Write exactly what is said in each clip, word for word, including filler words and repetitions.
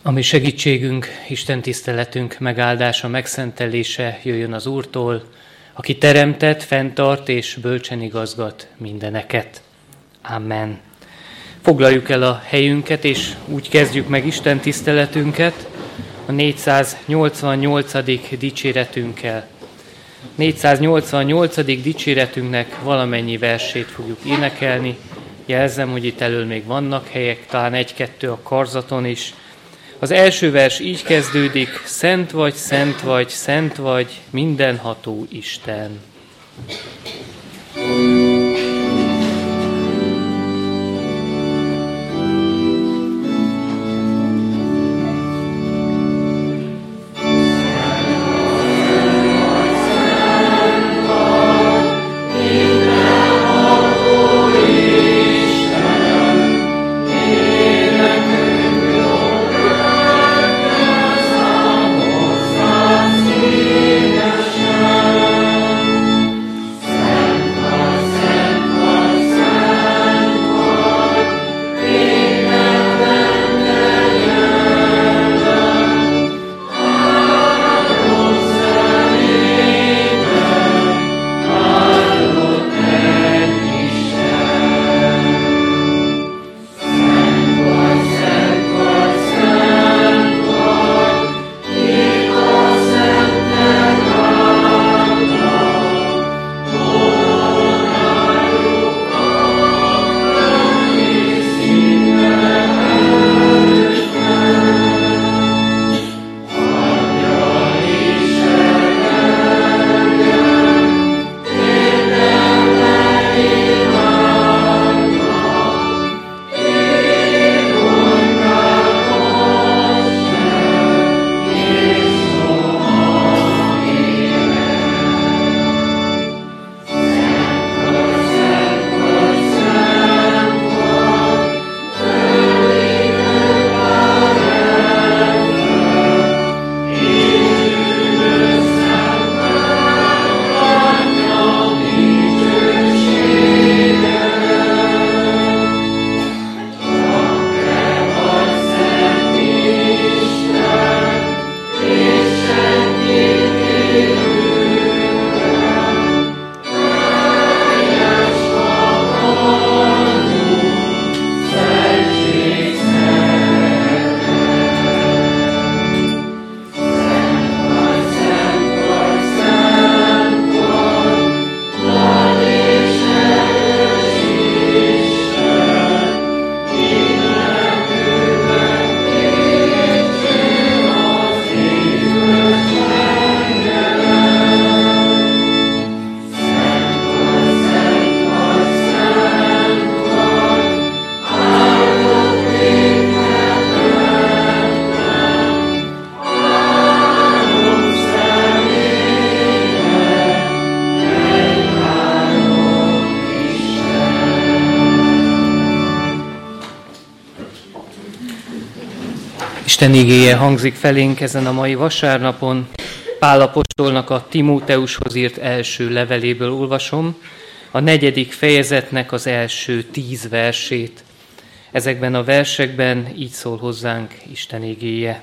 Ami segítségünk, Isten tiszteletünk megáldása, megszentelése jöjjön az Úrtól, aki teremtett, fenntart és bölcsen igazgat mindeneket. Amen. Foglaljuk el a helyünket, és úgy kezdjük meg Isten tiszteletünket a négyszáznyolcvannyolcadik dicséretünkkel. négyszáznyolcvannyolcadik dicséretünknek valamennyi versét fogjuk énekelni. Jelzem, hogy itt elől még vannak helyek, talán egy-kettő a karzaton is. Az első vers így kezdődik: Szent vagy, szent vagy, szent vagy, mindenható Isten. Isten igéje hangzik felénk ezen a mai vasárnapon. Pál apostolnak a Timóteushoz írt első leveléből olvasom, a negyedik fejezetnek az első tíz versét. Ezekben a versekben így szól hozzánk Isten igéje.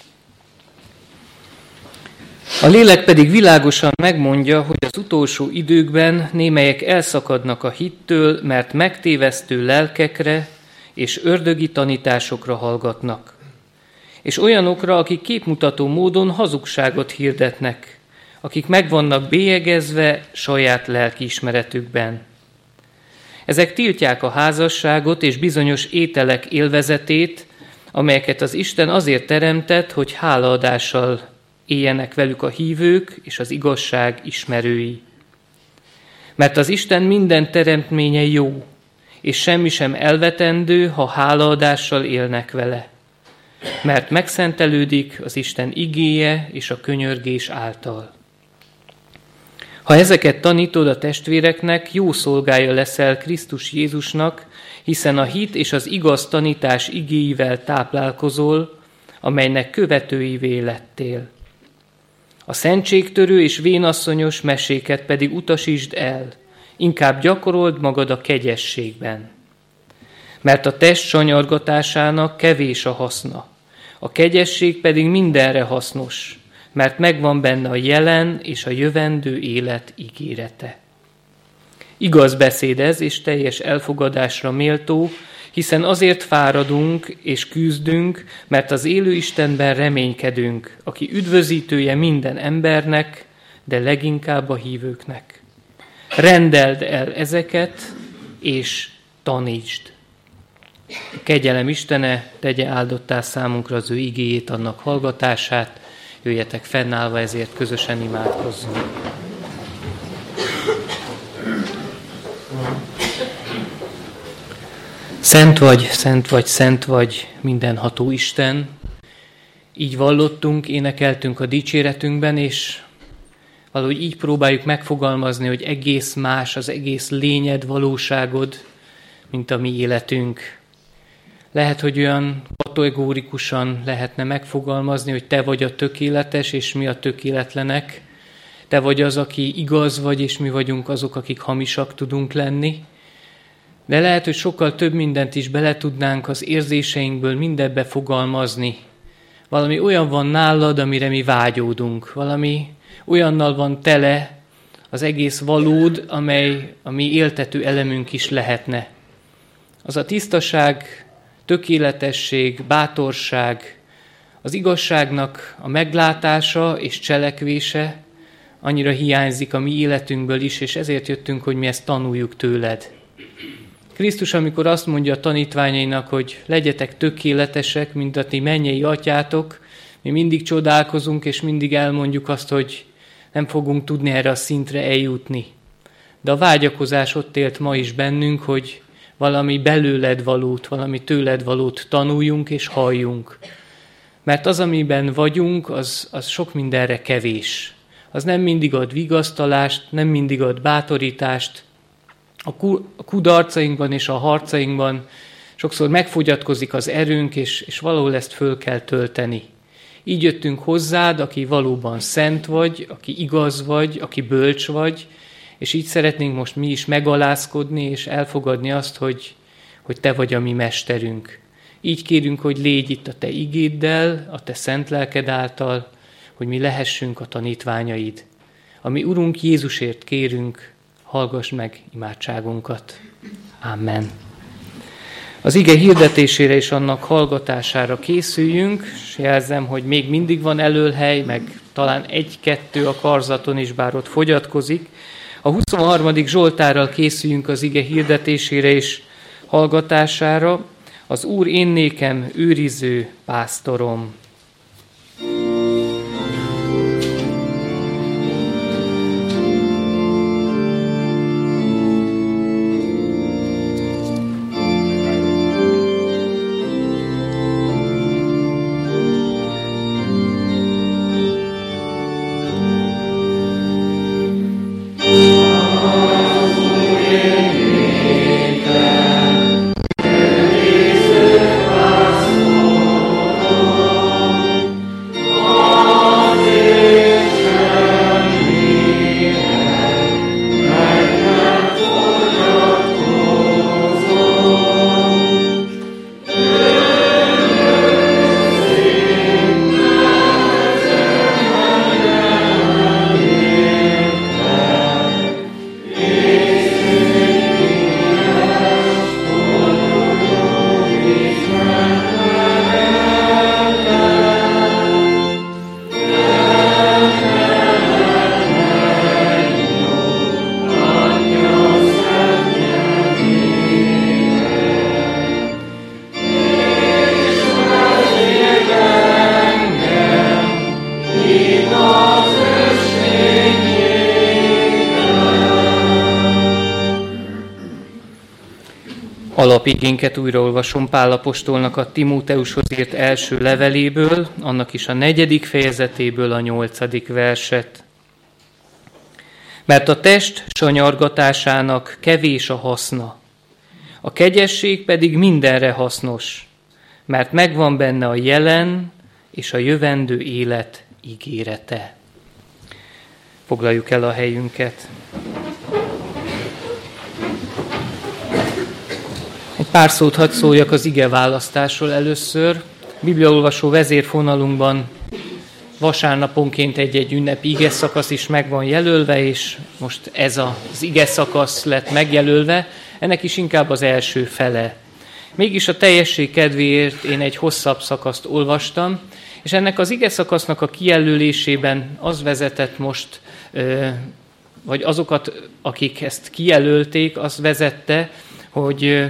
A lélek pedig világosan megmondja, hogy az utolsó időkben némelyek elszakadnak a hittől, mert megtévesztő lelkekre és ördögi tanításokra hallgatnak. És olyanokra, akik képmutató módon hazugságot hirdetnek, akik meg vannak bélyegezve saját lelkiismeretükben. Ezek tiltják a házasságot és bizonyos ételek élvezetét, amelyeket az Isten azért teremtett, hogy hálaadással éljenek velük a hívők és az igazság ismerői. Mert az Isten minden teremtménye jó, és semmi sem elvetendő, ha hálaadással élnek vele. Mert megszentelődik az Isten igéje és a könyörgés által. Ha ezeket tanítod a testvéreknek, jó szolgája leszel Krisztus Jézusnak, hiszen a hit és az igaz tanítás igéivel táplálkozol, amelynek követőivé lettél. A szentségtörő és vénasszonyos meséket pedig utasítsd el, inkább gyakorold magad a kegyességben. Mert a test sanyargatásának kevés a haszna, A kegyesség pedig mindenre hasznos, mert megvan benne a jelen és a jövendő élet ígérete. Igaz beszéd ez, és teljes elfogadásra méltó, hiszen azért fáradunk és küzdünk, mert az élő Istenben reménykedünk, aki üdvözítője minden embernek, de leginkább a hívőknek. Rendeld el ezeket, és tanítsd. A kegyelem Istene tegye áldottá számunkra az ő igéjét, annak hallgatását. Jöjjetek fennállva, ezért közösen imádkozzunk. Szent vagy, szent vagy, szent vagy, mindenható Isten. Így vallottunk, énekeltünk a dicséretünkben, és valahogy így próbáljuk megfogalmazni, hogy egész más az egész lényed, valóságod, mint a mi életünk. Lehet, hogy olyan kategórikusan lehetne megfogalmazni, hogy te vagy a tökéletes, és mi a tökéletlenek. Te vagy az, aki igaz vagy, és mi vagyunk azok, akik hamisak tudunk lenni. De lehet, hogy sokkal több mindent is bele tudnánk az érzéseinkből mindebbe fogalmazni. Valami olyan van nálad, amire mi vágyódunk. Valami olyannal van tele az egész valód, amely a mi éltető elemünk is lehetne. Az a tisztaság, tökéletesség, bátorság, az igazságnak a meglátása és cselekvése annyira hiányzik a mi életünkből is, és ezért jöttünk, hogy mi ezt tanuljuk tőled. Krisztus, amikor azt mondja a tanítványainak, hogy legyetek tökéletesek, mint a ti mennyei atyátok, mi mindig csodálkozunk, és mindig elmondjuk azt, hogy nem fogunk tudni erre a szintre eljutni. De a vágyakozás ott élt ma is bennünk, hogy valami belőled valót, valami tőled valót tanuljunk és halljunk. Mert az, amiben vagyunk, az, az sok mindenre kevés. Az nem mindig ad vigasztalást, nem mindig ad bátorítást. A kudarcainkban és a harcainkban sokszor megfogyatkozik az erőnk, és, és valahol ezt föl kell tölteni. Így jöttünk hozzád, aki valóban szent vagy, aki igaz vagy, aki bölcs vagy, és így szeretnénk most mi is megalázkodni és elfogadni azt, hogy, hogy te vagy a mi mesterünk. Így kérünk, hogy légy itt a te igéddel, a te szent lelked által, hogy mi lehessünk a tanítványaid. Ami Urunk Jézusért kérünk, hallgass meg imádságunkat. Amen. Az ige hirdetésére és annak hallgatására készüljünk, és jelzem, hogy még mindig van elölhely, meg talán egy-kettő a karzaton is, bár ott fogyatkozik. A huszonharmadik Zsoltárral készüljünk az ige hirdetésére és hallgatására. Az Úr én nékem őriző pásztorom. Alapigénket újraolvasom Pál apostolnak a Timóteushoz írt első leveléből, annak is a negyedik fejezetéből a nyolcadik verset. Mert a test sanyargatásának kevés a haszna, a kegyesség pedig mindenre hasznos, mert megvan benne a jelen és a jövendő élet ígérete. Foglaljuk el a helyünket. Egy pár szót hadd szóljak az igeválasztásról először. bibliaolvasó vezérfonalunkban vasárnaponként egy-egy ünnepi igeszakasz is meg van jelölve, és most ez az igeszakasz lett megjelölve, ennek is inkább az első fele. Mégis a teljesség kedvéért én egy hosszabb szakaszt olvastam, és ennek az igeszakasznak a kijelölésében az vezetett most, vagy azokat, akik ezt kijelölték, az vezette, hogy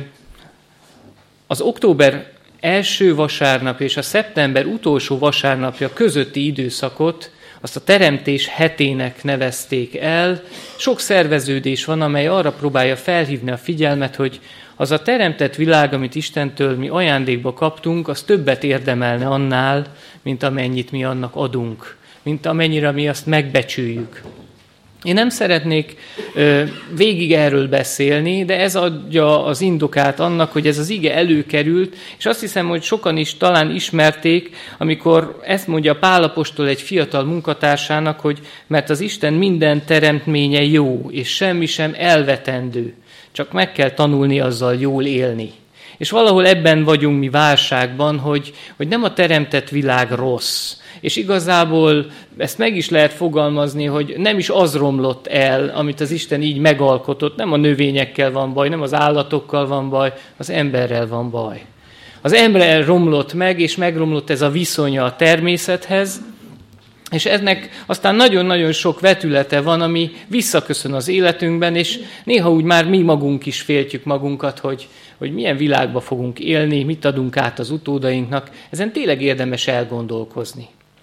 az október első vasárnap és a szeptember utolsó vasárnapja közötti időszakot azt a teremtés hetének nevezték el. Sok szerveződés van, amely arra próbálja felhívni a figyelmet, hogy az a teremtett világ, amit Istentől mi ajándékba kaptunk, az többet érdemelne annál, mint amennyit mi annak adunk, mint amennyire mi azt megbecsüljük. Én nem szeretnék ö, végig erről beszélni, de ez adja az indokát annak, hogy ez az ige előkerült, és azt hiszem, hogy sokan is talán ismerték, amikor ezt mondja Pál apostol egy fiatal munkatársának, hogy mert az Isten minden teremtménye jó, és semmi sem elvetendő, csak meg kell tanulni azzal jól élni. És valahol ebben vagyunk mi válságban, hogy, hogy nem a teremtett világ rossz, és igazából ezt meg is lehet fogalmazni, hogy nem is az romlott el, amit az Isten így megalkotott, nem a növényekkel van baj, nem az állatokkal van baj, az emberrel van baj. Az ember romlott meg, és megromlott ez a viszonya a természethez, és ennek aztán nagyon-nagyon sok vetülete van, ami visszaköszön az életünkben, és néha úgy már mi magunk is féltjük magunkat, hogy, hogy milyen világba fogunk élni, mit adunk át az utódainknak. Ezen tényleg érdemes elgondolkozni.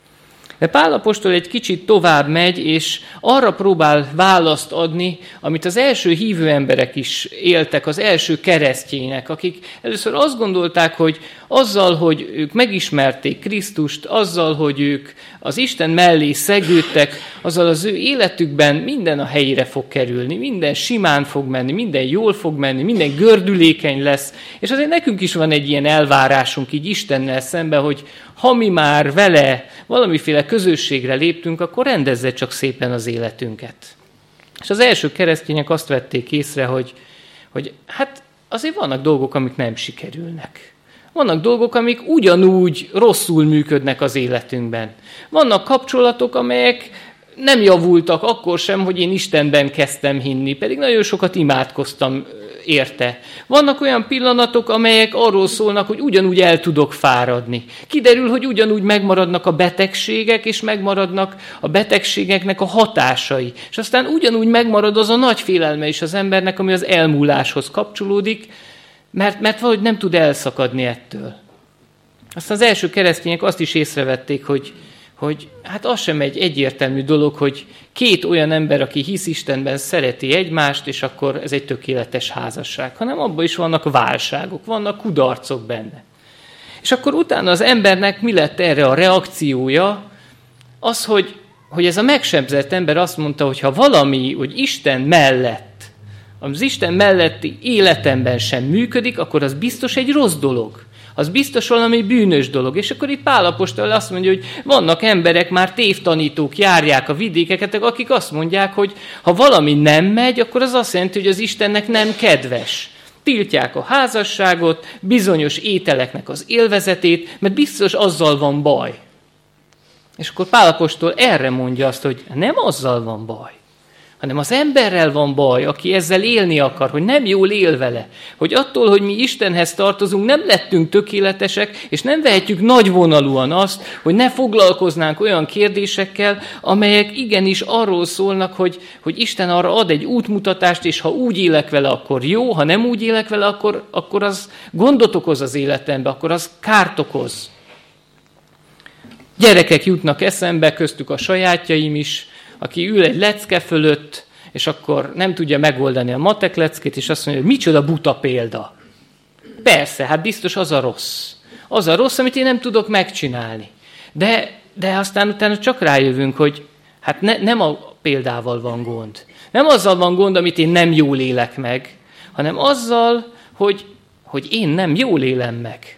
De Pál apostol egy kicsit tovább megy, és arra próbál választ adni, amit az első hívő emberek is éltek, az első keresztjének, akik először azt gondolták, hogy azzal, hogy ők megismerték Krisztust, azzal, hogy ők az Isten mellé szegődtek, azzal az ő életükben minden a helyére fog kerülni, minden simán fog menni, minden jól fog menni, minden gördülékeny lesz, és azért nekünk is van egy ilyen elvárásunk így Istennel szemben, hogy ha mi már vele valamiféle közösségre léptünk, akkor rendezze csak szépen az életünket. És az első keresztények azt vették észre, hogy, hogy hát azért vannak dolgok, amik nem sikerülnek. Vannak dolgok, amik ugyanúgy rosszul működnek az életünkben. Vannak kapcsolatok, amelyek nem javultak akkor sem, hogy én Istenben kezdtem hinni, pedig nagyon sokat imádkoztam érte. Vannak olyan pillanatok, amelyek arról szólnak, hogy ugyanúgy el tudok fáradni. Kiderül, hogy ugyanúgy megmaradnak a betegségek, és megmaradnak a betegségeknek a hatásai. És aztán ugyanúgy megmarad az a nagy félelme is az embernek, ami az elmúláshoz kapcsolódik, mert, mert valahogy nem tud elszakadni ettől. Aztán az első keresztények azt is észrevették, hogy hogy hát az sem egy egyértelmű dolog, hogy két olyan ember, aki hisz Istenben, szereti egymást, és akkor ez egy tökéletes házasság, hanem abban is vannak válságok, vannak kudarcok benne. És akkor utána az embernek mi lett erre a reakciója? Az, hogy, hogy ez a megsebzett ember azt mondta, hogy ha valami, hogy Isten mellett, az Isten melletti életemben sem működik, akkor az biztos egy rossz dolog. Az biztos valami bűnös dolog. És akkor itt Pál apostol azt mondja, hogy vannak emberek, már tévtanítók járják a vidékeket, akik azt mondják, hogy ha valami nem megy, akkor az azt jelenti, hogy az Istennek nem kedves. Tiltják a házasságot, bizonyos ételeknek az élvezetét, mert biztos azzal van baj. És akkor Pál apostol erre mondja azt, hogy nem azzal van baj, hanem az emberrel van baj, aki ezzel élni akar, hogy nem jól él vele. Hogy attól, hogy mi Istenhez tartozunk, nem lettünk tökéletesek, és nem vehetjük nagyvonalúan azt, hogy ne foglalkoznánk olyan kérdésekkel, amelyek igenis arról szólnak, hogy, hogy Isten arra ad egy útmutatást, és ha úgy élek vele, akkor jó, ha nem úgy élek vele, akkor, akkor az gondot okoz az életembe, akkor az kárt okoz. Gyerekek jutnak eszembe, köztük a sajátjaim is, aki ül egy lecke fölött, és akkor nem tudja megoldani a matek leckét, és azt mondja, hogy micsoda buta példa. Persze, hát biztos az a rossz. Az a rossz, amit én nem tudok megcsinálni. De, de aztán utána csak rájövünk, hogy hát ne, nem a példával van gond. Nem azzal van gond, amit én nem jól élek meg, hanem azzal, hogy, hogy én nem jól élem meg.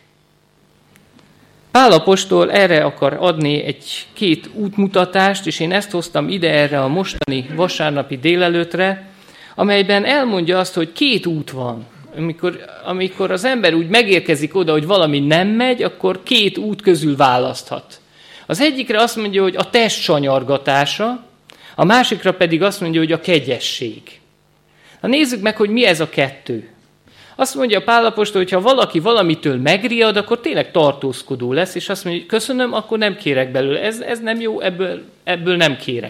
Pál apostol erre akar adni egy-két útmutatást, és én ezt hoztam ide erre a mostani vasárnapi délelőtre, amelyben elmondja azt, hogy két út van. Amikor, amikor az ember úgy megérkezik oda, hogy valami nem megy, akkor két út közül választhat. Az egyikre azt mondja, hogy a test sanyargatása, a másikra pedig azt mondja, hogy a kegyesség. Na nézzük meg, hogy mi ez a kettő. Azt mondja Pál apostol, hogy ha valaki valamitől megriad, akkor tényleg tartózkodó lesz, és azt mondja, hogy köszönöm, akkor nem kérek belőle. Ez, ez nem jó, ebből, ebből nem kérek.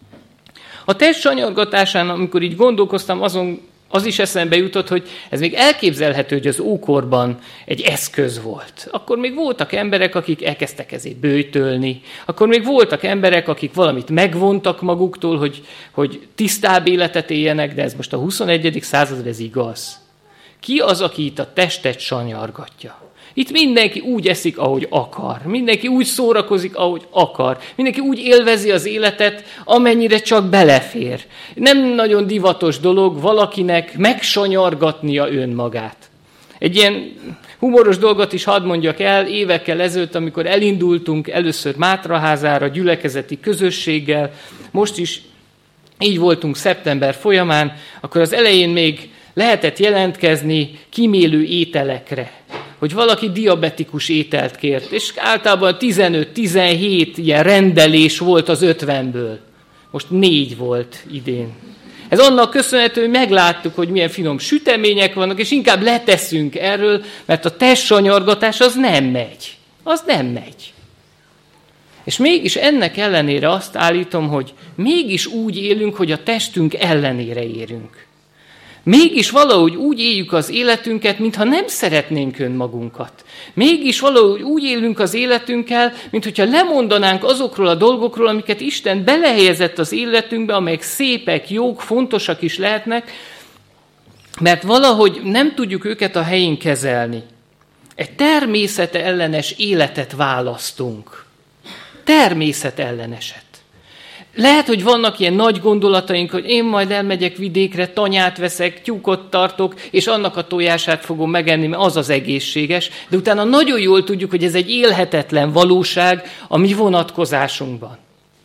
A test sanyargatásán, amikor így gondolkoztam, azon az is eszembe jutott, hogy ez még elképzelhető, hogy az ókorban egy eszköz volt. Akkor még voltak emberek, akik elkezdtek ezért böjtölni. Akkor még voltak emberek, akik valamit megvontak maguktól, hogy, hogy tisztább életet éljenek, de ez most a huszonegyedik századra ez igaz. Ki az, aki itt a testet sanyargatja? Itt mindenki úgy eszik, ahogy akar. Mindenki úgy szórakozik, ahogy akar. Mindenki úgy élvezi az életet, amennyire csak belefér. Nem nagyon divatos dolog valakinek megsanyargatnia önmagát. Egy ilyen humoros dolgot is hadd mondjak el, évekkel ezelőtt, amikor elindultunk először Mátraházára, gyülekezeti közösséggel, most is így voltunk szeptember folyamán, akkor az elején még lehetett jelentkezni kímélő ételekre, hogy valaki diabetikus ételt kért, és általában tizenöt-tizenhét ilyen rendelés volt az ötvenből. Most négy volt idén. Ez annak köszönhető, hogy megláttuk, hogy milyen finom sütemények vannak, és inkább leteszünk erről, mert a testsanyargatás az nem megy. Az nem megy. És mégis ennek ellenére azt állítom, hogy mégis úgy élünk, hogy a testünk ellenére érünk. Mégis valahogy úgy éljük az életünket, mintha nem szeretnénk önmagunkat. Mégis valahogy úgy élünk az életünkkel, mintha lemondanánk azokról a dolgokról, amiket Isten belehelyezett az életünkbe, amelyek szépek, jók, fontosak is lehetnek, mert valahogy nem tudjuk őket a helyén kezelni. Egy természete ellenes életet választunk. Természetelleneset. Lehet, hogy vannak ilyen nagy gondolataink, hogy én majd elmegyek vidékre, tanyát veszek, tyúkot tartok, és annak a tojását fogom megenni, mert az az egészséges, de utána nagyon jól tudjuk, hogy ez egy élhetetlen valóság a mi vonatkozásunkban.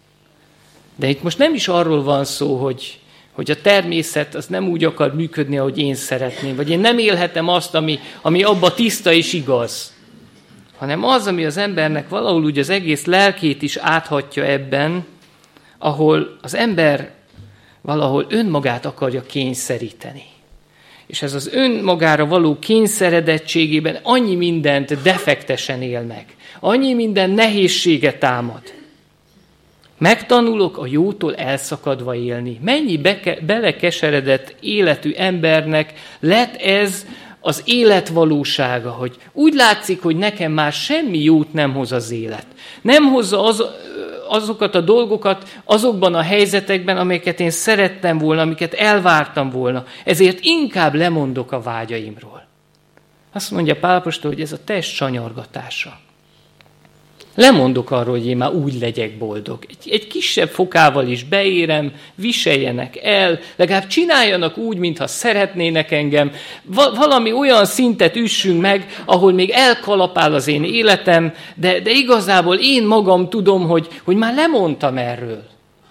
De itt most nem is arról van szó, hogy, hogy a természet az nem úgy akar működni, ahogy én szeretném, vagy én nem élhetem azt, ami, ami abba tiszta és igaz, hanem az, ami az embernek valahol úgy az egész lelkét is áthatja ebben, ahol az ember valahol önmagát akarja kényszeríteni. És ez az önmagára való kényszeredettségében annyi mindent defektesen él meg. Annyi minden nehézséget támad. Megtanulok a jótól elszakadva élni. Mennyi beke, belekeseredett életű embernek lett ez az élet valósága, hogy úgy látszik, hogy nekem már semmi jót nem hoz az élet. Nem hozza az, azokat a dolgokat azokban a helyzetekben, amelyeket én szerettem volna, amiket elvártam volna. Ezért inkább lemondok a vágyaimról. Azt mondja Pál apostol, hogy ez a test sanyargatása. Lemondok arról, hogy én már úgy legyek boldog. Egy, egy kisebb fokával is beérem, viseljenek el, legalább csináljanak úgy, mintha szeretnének engem. Va- valami olyan szintet üssünk meg, ahol még elkalapál az én életem, de, de igazából én magam tudom, hogy, hogy már lemondtam erről.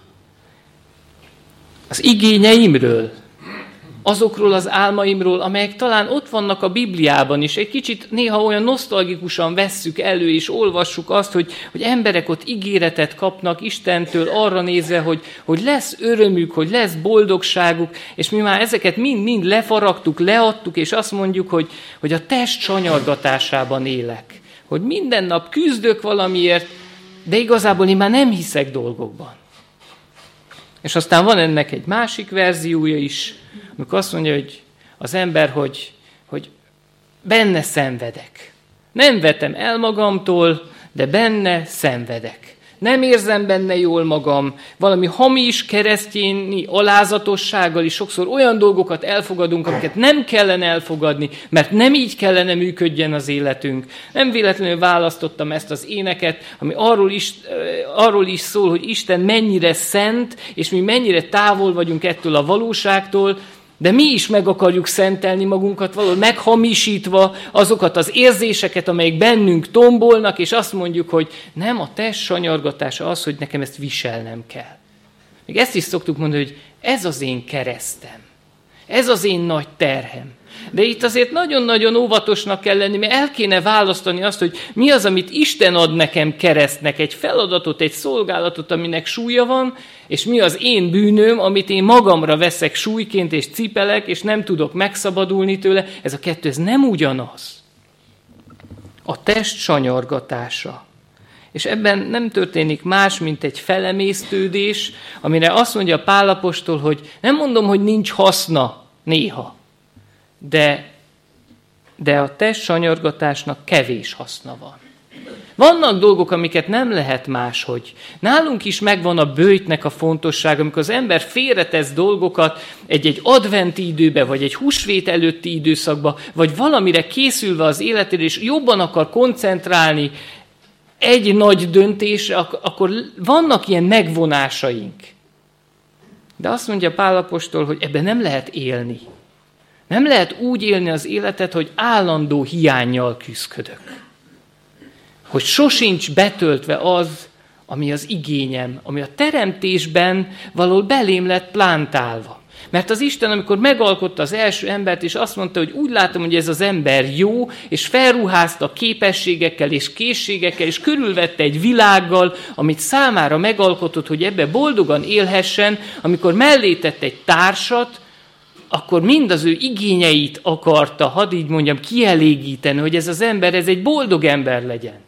Az igényeimről, azokról az álmaimról, amelyek talán ott vannak a Bibliában is. Egy kicsit néha olyan nosztalgikusan vesszük elő, és olvassuk azt, hogy, hogy emberek ott ígéretet kapnak Istentől arra nézve, hogy, hogy lesz örömük, hogy lesz boldogságuk, és mi már ezeket mind-mind lefaragtuk, leadtuk, és azt mondjuk, hogy, hogy a test sanyargatásában élek. Hogy minden nap küzdök valamiért, de igazából én már nem hiszek dolgokban. És aztán van ennek egy másik verziója is, amikor azt mondja, hogy az ember, hogy, hogy benne szenvedek. Nem vetem el magamtól, de benne szenvedek. Nem érzem benne jól magam, valami hamis keresztényi alázatossággal is sokszor olyan dolgokat elfogadunk, amiket nem kellene elfogadni, mert nem így kellene működjen az életünk. Nem véletlenül választottam ezt az éneket, ami arról is, arról is szól, hogy Isten mennyire szent, és mi mennyire távol vagyunk ettől a valóságtól, de mi is meg akarjuk szentelni magunkat, valahol meghamisítva azokat az érzéseket, amelyek bennünk tombolnak, és azt mondjuk, hogy nem, a test sanyargatása az, hogy nekem ezt viselnem kell. Még ezt is szoktuk mondani, hogy ez az én keresztem. Ez az én nagy terhem. De itt azért nagyon-nagyon óvatosnak kell lenni, mert el kéne választani azt, hogy mi az, amit Isten ad nekem keresztnek, egy feladatot, egy szolgálatot, aminek súlya van, és mi az én bűnöm, amit én magamra veszek súlyként, és cipelek, és nem tudok megszabadulni tőle. Ez a kettő, ez nem ugyanaz. A test sanyargatása. És ebben nem történik más, mint egy felemésztődés, amire azt mondja Pál apostol, hogy nem mondom, hogy nincs haszna néha, de, de a test sanyargatásnak kevés haszna van. Vannak dolgok, amiket nem lehet máshogy. Nálunk is megvan a böjtnek a fontossága, amikor az ember félretesz dolgokat egy-egy adventi időbe, vagy egy húsvét előtti időszakba, vagy valamire készülve az életére, és jobban akar koncentrálni egy nagy döntésre, akkor vannak ilyen megvonásaink. De azt mondja Pál apostol, hogy ebben nem lehet élni. Nem lehet úgy élni az életet, hogy állandó hiánnyal küszködök. Hogy sosincs betöltve az, ami az igényem, ami a teremtésben való belém lett plántálva. Mert az Isten, amikor megalkotta az első embert, és azt mondta, hogy úgy látom, hogy ez az ember jó, és felruházta képességekkel és készségekkel, és körülvette egy világgal, amit számára megalkotott, hogy ebbe boldogan élhessen, amikor mellé tett egy társat, akkor mind az ő igényeit akarta, hadd így mondjam, kielégíteni, hogy ez az ember, ez egy boldog ember legyen.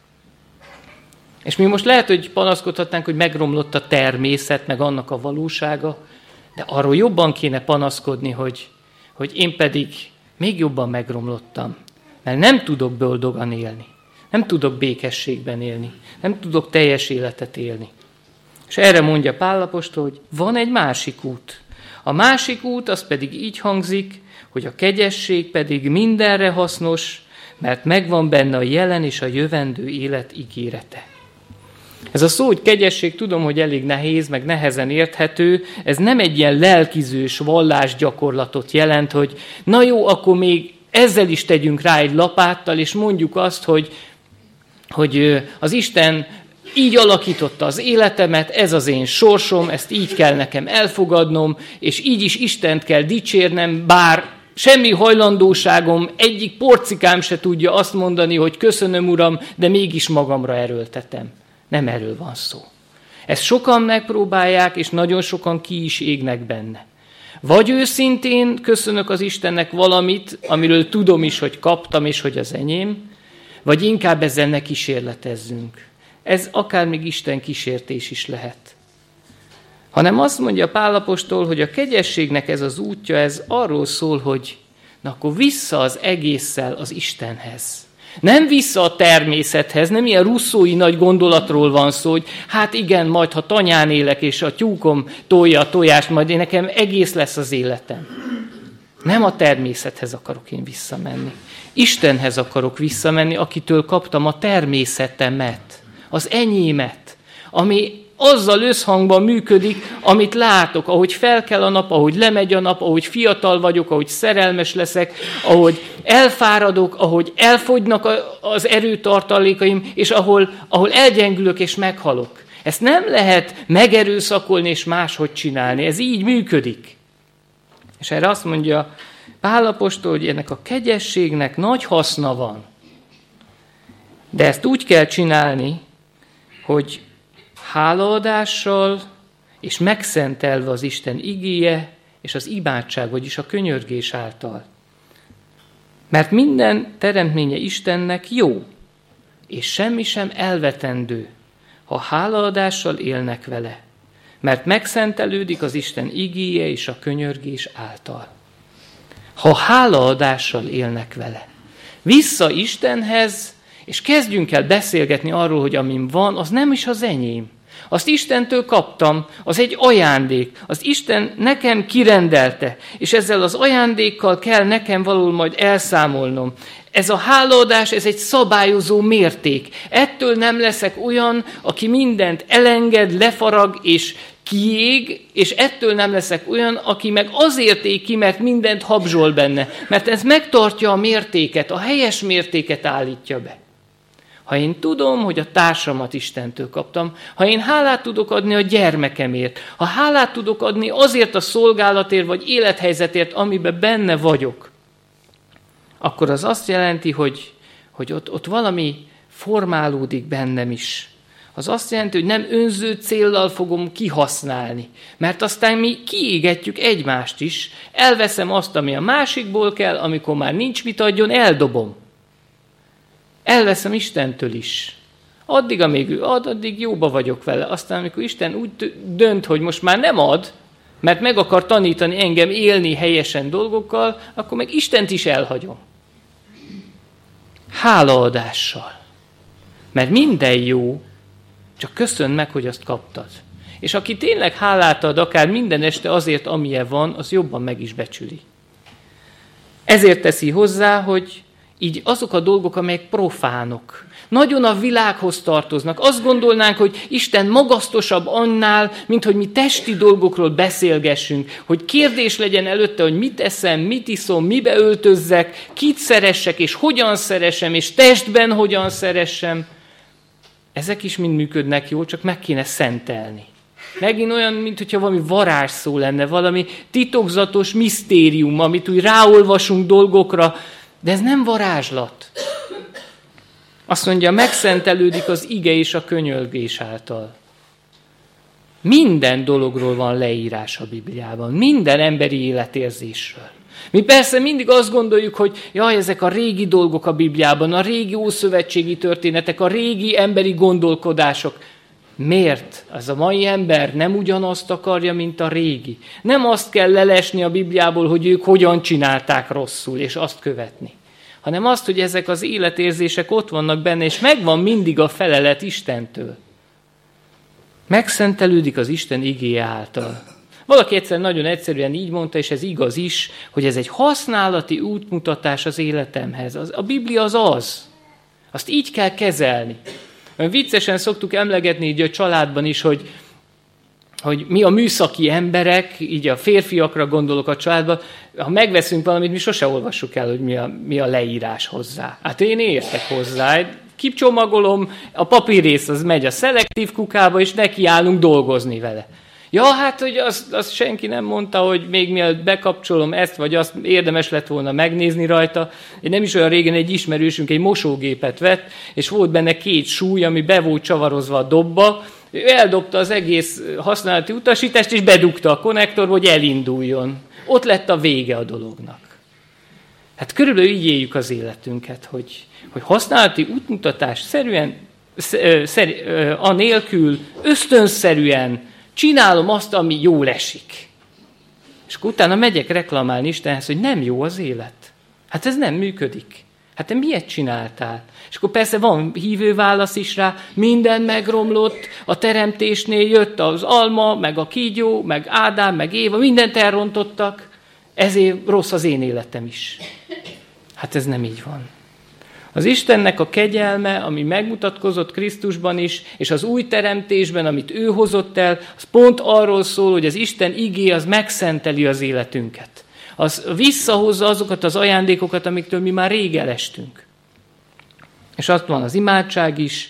És mi most lehet, hogy panaszkodhatnánk, hogy megromlott a természet, meg annak a valósága, de arról jobban kéne panaszkodni, hogy, hogy én pedig még jobban megromlottam, mert nem tudok boldogan élni, nem tudok békességben élni, nem tudok teljes életet élni. És erre mondja Pál apostol, hogy van egy másik út. A másik út az pedig így hangzik, hogy a kegyesség pedig mindenre hasznos, mert megvan benne a jelen és a jövendő élet ígérete. Ez a szó, hogy kegyesség, tudom, hogy elég nehéz, meg nehezen érthető, ez nem egy ilyen lelkizős vallásgyakorlatot jelent, hogy na jó, akkor még ezzel is tegyünk rá egy lapáttal, és mondjuk azt, hogy, hogy az Isten így alakította az életemet, ez az én sorsom, ezt így kell nekem elfogadnom, és így is Istent kell dicsérnem, bár semmi hajlandóságom, egyik porcikám se tudja azt mondani, hogy köszönöm, Uram, de mégis magamra erőltetem. Nem erről van szó. Ezt sokan megpróbálják, és nagyon sokan ki is égnek benne. Vagy őszintén köszönök az Istennek valamit, amiről tudom is, hogy kaptam, és hogy az enyém, vagy inkább ezzel ne kísérletezzünk. Ez akár még Isten kísértés is lehet. Hanem azt mondja Pál apostol, hogy a kegyességnek ez az útja, ez arról szól, hogy na akkor vissza az egésszel az Istenhez. Nem vissza a természethez, nem ilyen russzói nagy gondolatról van szó, hogy hát igen, majd ha tanyán élek, és a tyúkom tolja a tojást, majd én nekem egész lesz az életem. Nem a természethez akarok én visszamenni. Istenhez akarok visszamenni, akitől kaptam a természetemet, az enyémet, ami azzal összhangban működik, amit látok, ahogy felkel a nap, ahogy lemegy a nap, ahogy fiatal vagyok, ahogy szerelmes leszek, ahogy elfáradok, ahogy elfogynak az erőtartalékaim, és ahol, ahol elgyengülök és meghalok. Ezt nem lehet megerőszakolni és máshogy csinálni, ez így működik. És erre azt mondja Pál apostol, hogy ennek a kegyességnek nagy haszna van. De ezt úgy kell csinálni, hogy hálaadással és megszentelve az Isten igéje és az imádság, vagyis a könyörgés által. Mert minden teremtménye Istennek jó, és semmi sem elvetendő, ha hálaadással élnek vele, mert megszentelődik az Isten igéje és a könyörgés által. Ha hálaadással élnek vele. Vissza Istenhez, és kezdjünk el beszélgetni arról, hogy amim van, az nem is az enyém. Azt Istentől kaptam, az egy ajándék. Az Isten nekem kirendelte, és ezzel az ajándékkal kell nekem valahol majd elszámolnom. Ez a hálaadás, ez egy szabályozó mérték. Ettől nem leszek olyan, aki mindent elenged, lefarag és kiég, és ettől nem leszek olyan, aki meg azért ég ki, mert mindent habzsol benne. Mert ez megtartja a mértéket, a helyes mértéket állítja be. Ha én tudom, hogy a társamat Istentől kaptam, ha én hálát tudok adni a gyermekemért, ha hálát tudok adni azért a szolgálatért vagy élethelyzetért, amiben benne vagyok, akkor az azt jelenti, hogy, hogy ott, ott valami formálódik bennem is. Az azt jelenti, hogy nem önző céllal fogom kihasználni, mert aztán mi kiégetjük egymást is, elveszem azt, ami a másikból kell, amikor már nincs mit adjon, eldobom. Elveszem Istentől is. Addig, amíg ő ad, addig jóba vagyok vele. Aztán, amikor Isten úgy dönt, hogy most már nem ad, mert meg akar tanítani engem élni helyesen dolgokkal, akkor meg Istent is elhagyom. Hálaadással. Mert minden jó, csak köszönd meg, hogy azt kaptad. És aki tényleg hálát ad, akár minden este azért, amilyen van, az jobban meg is becsüli. Ezért teszi hozzá, hogy így azok a dolgok, amelyek profánok, nagyon a világhoz tartoznak. Azt gondolnánk, hogy Isten magasztosabb annál, mint hogy mi testi dolgokról beszélgessünk, hogy kérdés legyen előtte, hogy mit eszem, mit iszom, mibe öltözzek, kit szeressek, és hogyan szeressem, és testben hogyan szeressem. Ezek is mind működnek jól, csak meg kéne szentelni. Megint olyan, mintha valami varázsszó lenne, valami titokzatos misztérium, amit úgy ráolvasunk dolgokra, de ez nem varázslat. Azt mondja, megszentelődik az ige és a könyörgés által. Minden dologról van leírás a Bibliában, minden emberi életérzésről. Mi persze mindig azt gondoljuk, hogy jaj, ezek a régi dolgok a Bibliában, a régi ószövetségi történetek, a régi emberi gondolkodások. Miért? Az a mai ember nem ugyanazt akarja, mint a régi. Nem azt kell lelesni a Bibliából, hogy ők hogyan csinálták rosszul, és azt követni. Hanem azt, hogy ezek az életérzések ott vannak benne, és megvan mindig a felelet Istentől. Megszentelődik az Isten igéje által. Valaki egyszer nagyon egyszerűen így mondta, és ez igaz is, hogy ez egy használati útmutatás az életemhez. Az, a Biblia az az. Azt így kell kezelni. Viccesen szoktuk emlegetni így a családban is, hogy, hogy mi a műszaki emberek, így a férfiakra gondolok a családban, ha megveszünk valamit, mi sose olvassuk el, hogy mi a, mi a leírás hozzá. Hát én értek hozzá, kipcsomagolom, a papírrész az megy a szelektív kukába, és nekiállunk dolgozni vele. Ja, hát, hogy azt, azt senki nem mondta, hogy még mielőtt bekapcsolom ezt, vagy azt érdemes lett volna megnézni rajta. Én nem is olyan régen egy ismerősünk egy mosógépet vett, és volt benne két súly, ami be volt csavarozva a dobba. Ő eldobta az egész használati utasítást, és bedugta a konnektorba, hogy elinduljon. Ott lett a vége a dolognak. Hát körülbelül így éljük az életünket, hogy, hogy használati útmutatás szerűen, szer, anélkül, ösztönszerűen csinálom azt, ami jól esik. És akkor utána megyek reklamálni Istenhez, hogy nem jó az élet. Hát ez nem működik. Hát te miért csináltál? És akkor persze van hívő válasz is rá, minden megromlott, a teremtésnél jött az alma, meg a kígyó, meg Ádám, meg Éva, mindent elrontottak, ezért rossz az én életem is. Hát ez nem így van. Az Istennek a kegyelme, ami megmutatkozott Krisztusban is, és az új teremtésben, amit ő hozott el, az pont arról szól, hogy az Isten igé az megszenteli az életünket. Az visszahozza azokat az ajándékokat, amiktől mi már rég elestünk. És azt van az imádság is,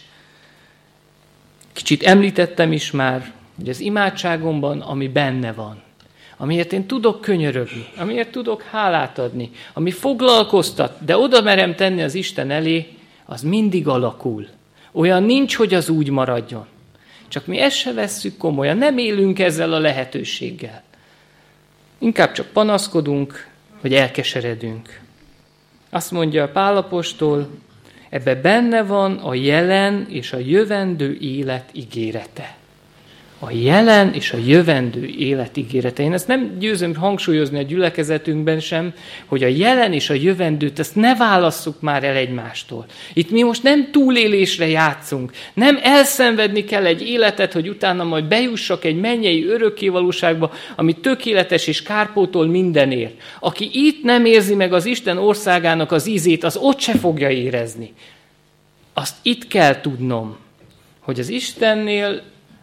kicsit említettem is már, hogy az imádságomban, ami benne van, amiért én tudok könyörögni, amiért tudok hálát adni, ami foglalkoztat, de oda merem tenni az Isten elé, az mindig alakul. Olyan nincs, hogy az úgy maradjon. Csak mi ezt se vesszük komolyan, nem élünk ezzel a lehetőséggel. Inkább csak panaszkodunk, vagy elkeseredünk. Azt mondja Pál apostol, ebbe benne van a jelen és a jövendő élet ígérete. A jelen és a jövendő élet ígérete. Én ezt nem győzöm hangsúlyozni a gyülekezetünkben sem, hogy a jelen és a jövendőt ezt ne válasszuk már el egymástól. Itt mi most nem túlélésre játszunk, nem elszenvedni kell egy életet, hogy utána majd bejussak egy mennyei örökkévalóságba, ami tökéletes és kárpótol mindenért. Aki itt nem érzi meg az Isten országának az ízét, az ott se fogja érezni. Azt itt kell tudnom, hogy az Istennél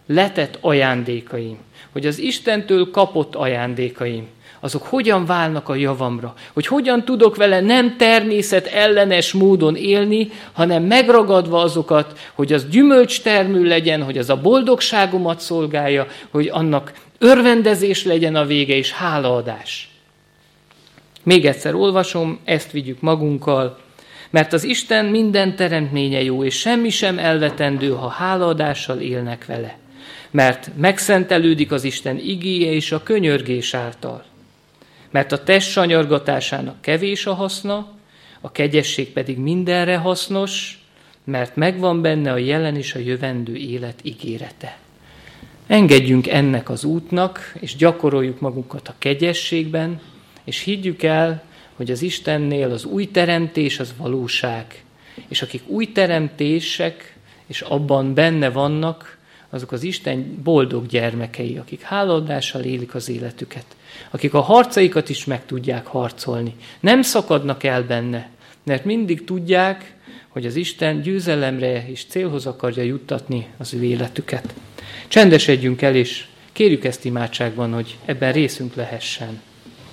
letett ajándékaim, hogy az Istentől kapott ajándékaim, azok hogyan válnak a javamra, hogy hogyan tudok vele nem természet ellenes módon élni, hanem megragadva azokat, hogy az gyümölcstermő legyen, hogy az a boldogságomat szolgálja, hogy annak örvendezés legyen a vége és hálaadás. Még egyszer olvasom, ezt vigyük magunkkal, mert az Isten minden teremtménye jó, és semmi sem elvetendő, ha hálaadással élnek vele. Mert megszentelődik az Isten igéje és a könyörgés által. Mert a test sanyargatásának kevés a haszna, a kegyesség pedig mindenre hasznos, mert megvan benne a jelen és a jövendő élet ígérete. Engedjünk ennek az útnak, és gyakoroljuk magunkat a kegyességben, és higgyük el, hogy az Istennél az új teremtés az valóság. És akik új teremtések, és abban benne vannak, azok az Isten boldog gyermekei, akik hálaadással élik az életüket. Akik a harcaikat is meg tudják harcolni. Nem szakadnak el benne, mert mindig tudják, hogy az Isten győzelemre és célhoz akarja juttatni az ő életüket. Csendesedjünk el, és kérjük ezt imádságban, hogy ebben részünk lehessen.